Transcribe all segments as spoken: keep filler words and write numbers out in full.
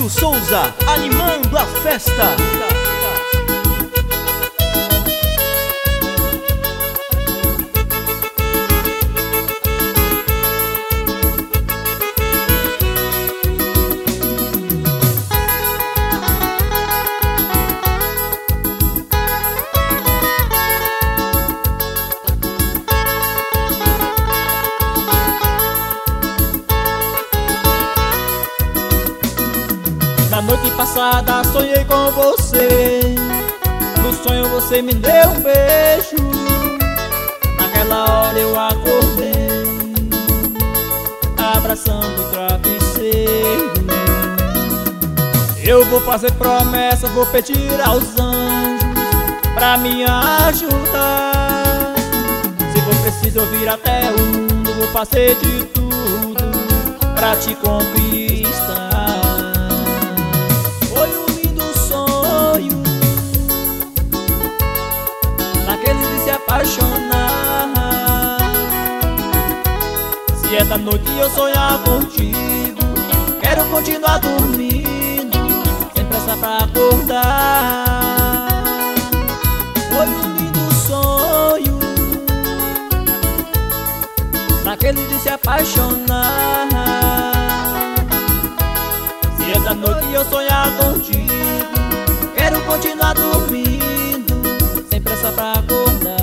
Cássio Souza, animando a festa. Na noite passada sonhei com você. No sonho você me deu um beijo. Naquela hora eu acordei abraçando o travesseiro. Eu vou fazer promessa, vou pedir aos anjos pra me ajudar. Se for preciso eu vir até o mundo, vou fazer de tudo pra te conquistar. Apaixonar. Se esta noite eu sonhar contigo, quero continuar dormindo sem pressa pra acordar. Foi um lindo sonho, naquele de se apaixonar. Se esta noite eu sonhar contigo, quero continuar dormindo sem pressa pra acordar.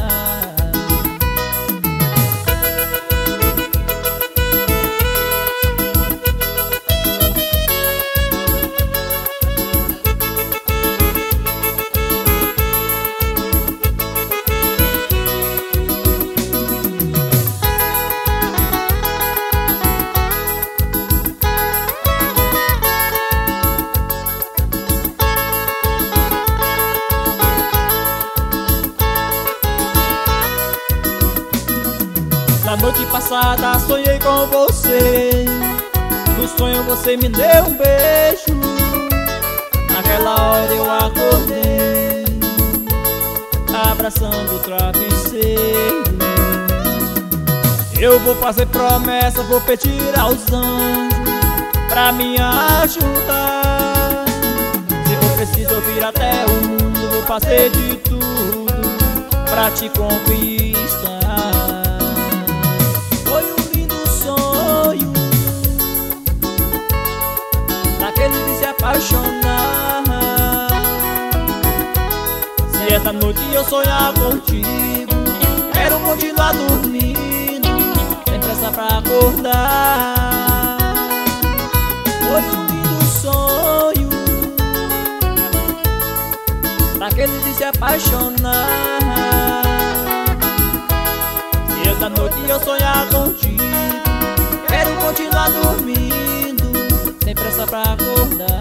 Na noite passada sonhei com você. No sonho você me deu um beijo. Naquela hora eu acordei abraçando o travesseiro. Eu vou fazer promessa, vou pedir aos anjos pra me ajudar. Se for preciso eu vir até o mundo, vou fazer de tudo pra te conquistar. Apaixonar. Se esta noite eu sonhar contigo, quero continuar dormindo sem pressa pra acordar. Foi um lindo sonho, daquele de se apaixonar. Se esta noite eu sonhar contigo, quero continuar dormindo sem pressa pra acordar.